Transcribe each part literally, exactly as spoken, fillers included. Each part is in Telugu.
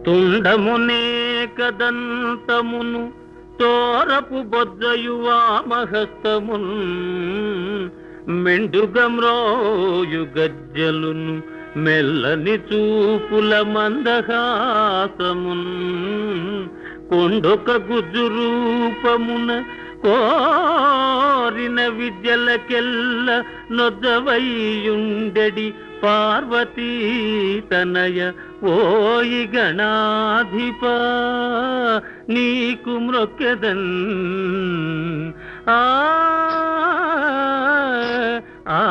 తుండమునే కదంతమును తోరపు బొజ్జయు వామహస్తమున్ మెండుగమ్రోయు గజ్జలును మెల్లని చూపుల మందహాసమున్ కొండొక గుజ్జు రూపమున కోరిన విద్యలకెల్ల నొద్దవైయుండెడి పార్వతీ తనయ ఓయి గణాధిప నీకు మ్రొక్కెదన్ ఆ ఆ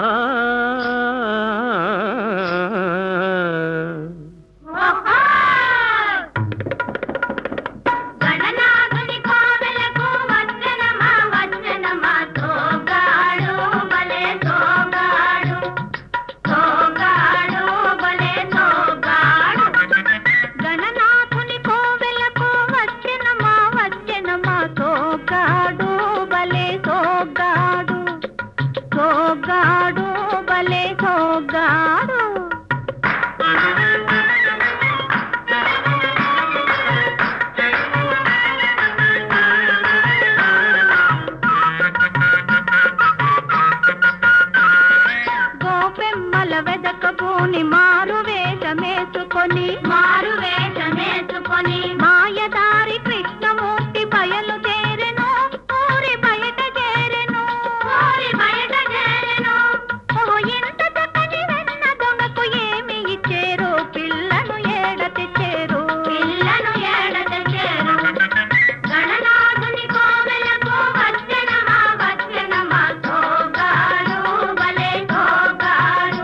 వెదకబోని మారు వేషమేసుకొని మారు వేషమేసుకొని మాయదారి కృష్ణమూర్తి బయలు చేరెను ఊరి బయట చేరెను ఊరి బయట చేరెను ఓ ఎంత చక్కని వెన్న దొంగకు ఏమి ఇచ్చేరు పిల్లను ఏడ తెచ్చేరు పిల్లను ఏడ తెచ్చేరు గణనాథుని కోవెలకు వచ్చెనమా వచ్చెనమా తోగాడు బలే తోగాడు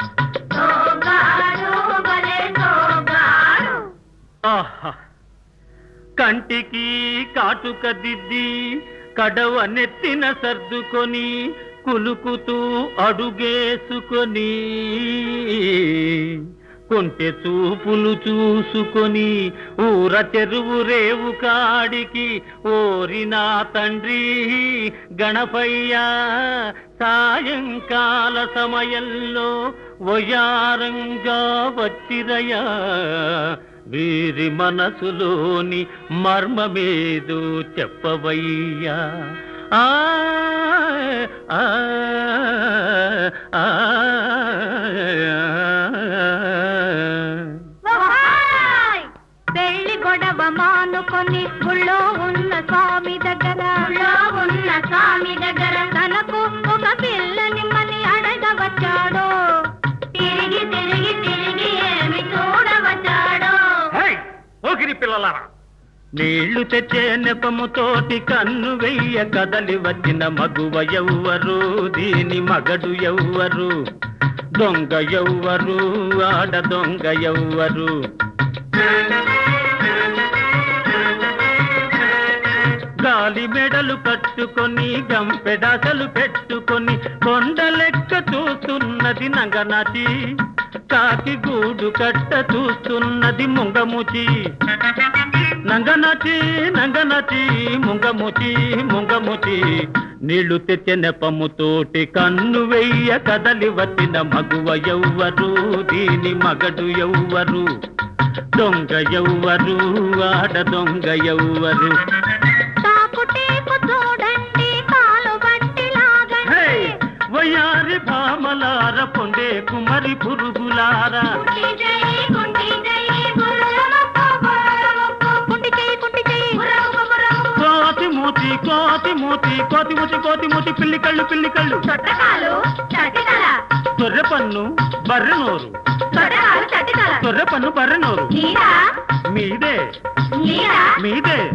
కంటికి కాటుక దిద్ది కడవ నెత్తిన సర్దుకొని కులుకుతూ అడుగేసుకొని కొంటె చూపులు చూసుకొని ఊర చెరువు రేవు కాడికి ఓరినా తండ్రి గణపయ్య సాయంకాల సమయంలో వయారంగా వచ్చిరయా వీరి మనసులోని మర్మమేదో చెప్పవయ్యా ఆ ఆ ఆ పెళ్లి గొడవ మానుకొని గుళ్ళో ఉన్న స్వామి దగ్గర గుళ్ళో ఉన్న స్వామి దగ్గర తనకు ఒక పిల్లని మని అడగవచ్చాడో తిరిగి తిరిగి తిరిగి ఏమి చూడవచ్చాడో ఓగిరి పిల్లలారా నీళ్లు తెచ్చే నెపముతోటి కన్ను వెయ్య కదలి వచ్చిన మగువ ఎవ్వరు దీని మగడు ఎవ్వరు దొంగ ఎవ్వరు ఆడ దొంగ ఎవ్వరు గాలి మెడలు కట్టుకొని గంపెడాసలు పెట్టుకొని కొండ లెక్క చూస్తున్నది నంగనాచి కాకి గూడు కట్ట చూస్తున్నది ముంగముచి నంగనాచి నంగనాచి ముంగముచి ముంగముచి నీళ్లు తెచ్చే నెపముతోటి కన్ను వెయ్య కదలి వచ్చిన మగువ ఎవ్వరు దీని మగడు ఎవ్వరు దొంగ ఎవ్వరు ఆడ దొంగ ఎవ్వరు వయారి భామలార పొందే కుమరి పురుగులారా కోతి మూతి కోతి మూతి కోతి మూతి కోతి మూతి పిల్లి కళ్ళు పిల్లి కళ్ళు తొర్రె పన్ను బర్రె నోరు తొర్రె పన్ను బర్రె నోరు మీదే మీదే